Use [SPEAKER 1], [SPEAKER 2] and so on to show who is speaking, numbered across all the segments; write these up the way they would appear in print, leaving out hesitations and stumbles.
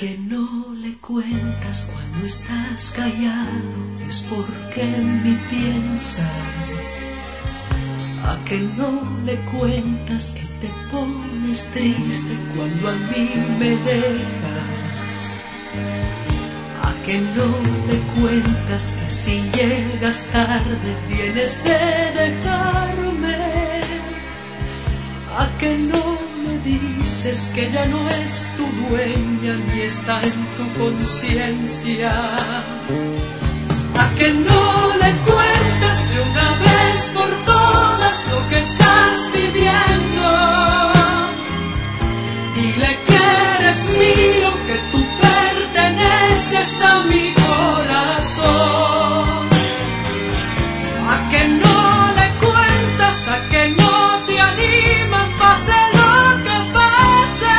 [SPEAKER 1] Que no le cuentas cuando estás callado, es porque en mí piensas. A que no le cuentas que te pones triste cuando a mí me dejas. A que no le cuentas que si llegas tarde vienes de dejarme. A que no me dices que ya no es tu dueña ni está en tu conciencia. A que no le cuentas de una vez por todas lo que estás viviendo. Dile que eres mío, que tú perteneces a mi corazón. A que no le cuentas, a que no te animas, pase lo que pase,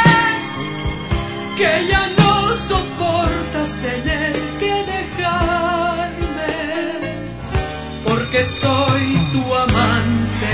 [SPEAKER 1] que ya no soportas tener que dejarme, porque soy tu amante.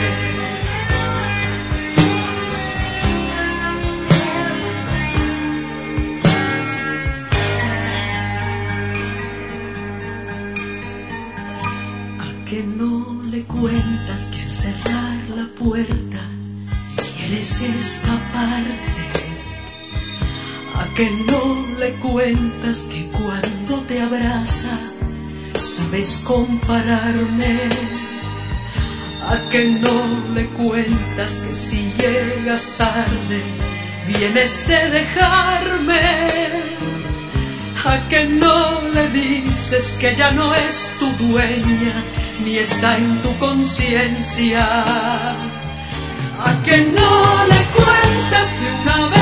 [SPEAKER 1] A que no le cuentas que al cerrar la puerta quieres escaparte. A que no le cuentas que cuando te abraza sabes compararme. A que no le cuentas que si llegas tarde vienes de dejarme. A que no le dices que ya no es tu dueña ni está en tu conciencia. A que no le cuentas de una vez